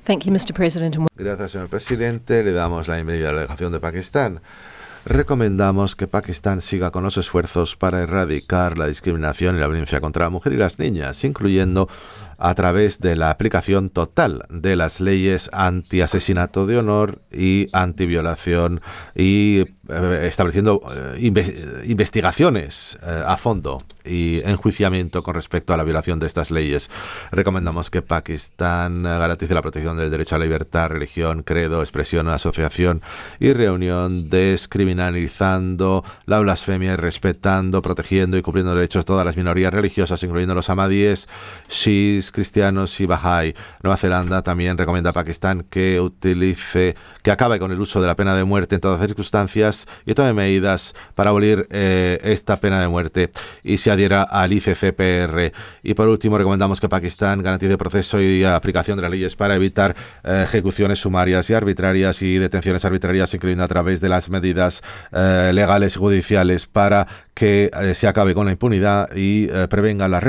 Thank you, Mr. President. Gracias, señor presidente. Le damos la bienvenida a la delegación de Pakistán. Recomendamos que Pakistán siga con los esfuerzos para erradicar la discriminación y la violencia contra la mujer y las niñas, incluyendo a través de la aplicación total de las leyes anti-asesinato de honor y antiviolación y estableciendo investigaciones a fondo y enjuiciamiento con respecto a la violación de estas leyes. Recomendamos que Pakistán garantice la protección del derecho a la libertad, religión, credo, expresión, asociación y reunión, descriminalizando la blasfemia y respetando, protegiendo y cumpliendo los derechos de todas las minorías religiosas, incluyendo los ahmadíes, shis, cristianos y bahá'í. Nueva Zelanda también recomienda a Pakistán que acabe con el uso de la pena de muerte en todas las circunstancias y tome medidas para abolir esta pena de muerte y se adhiera al ICCPR. Y por último, recomendamos que Pakistán garantice el proceso y aplicación de las leyes para evitar ejecuciones sumarias y arbitrarias y detenciones arbitrarias, incluyendo a través de las medidas legales y judiciales para que se acabe con la impunidad y prevenga la